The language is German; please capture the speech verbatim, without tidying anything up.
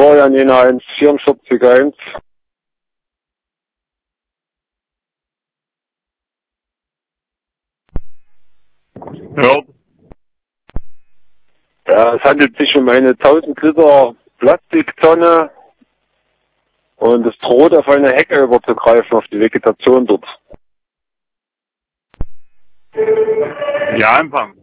Florian Jena eins vierundvierzig eins. Ja. Ja, es handelt sich um eine tausend Liter Plastiktonne und es droht auf eine Hecke überzugreifen, auf die Vegetation dort. Ja, Empfang.